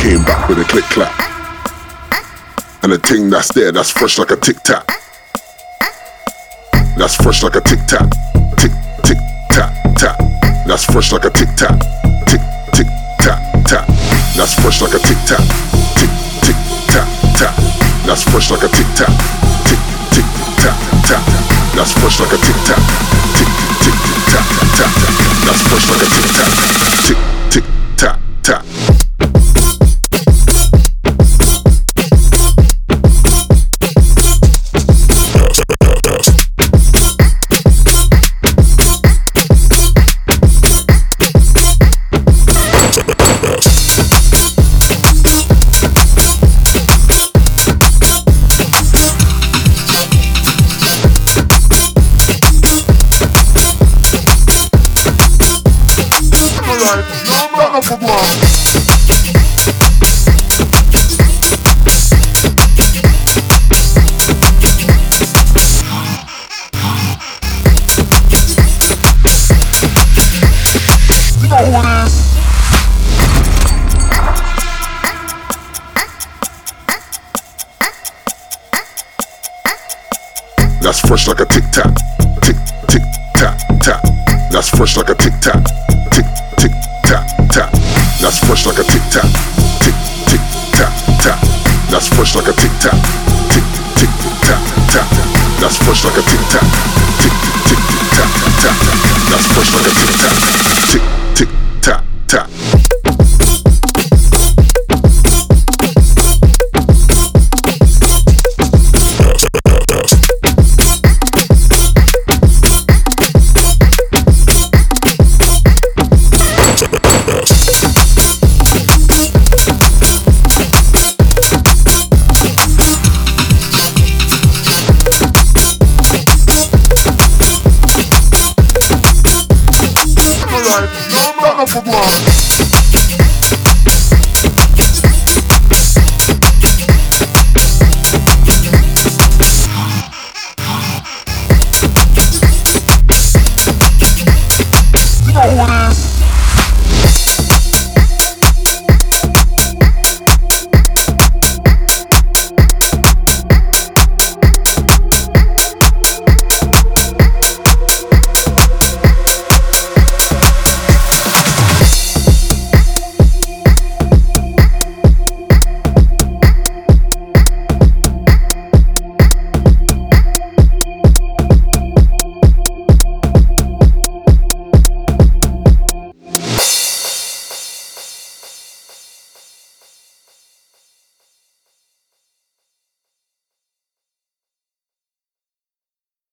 came back with a click clap. And the ting that's there, that's fresh like a tic tac. That's fresh like a tic tac. Tick, tick, tac, tac. That's fresh like a tic tac. Tick, tick, tac, tac. That's fresh like a tic tac. Tick, tick, tac, tac. That's fresh like a tic tac. Tick, tick, tac, tac. That's fresh like a tic tac. Tick, tick, tac, tac. That's fresh like a tic tac. Tick, tick, tac, tac. That's fresh like a tic tac, tick, tick, tac, tac. That's fresh like a tic tac, tick, tick, tac, tac. That's fresh like a tic tac, tick, tick, tac, tac. That's fresh like a tic tac, tick, tick, tac, tac. That's fresh like a tic tac, tick, tick, tac, tac. That's fresh like a tic tac, tick, tick, tac, tac.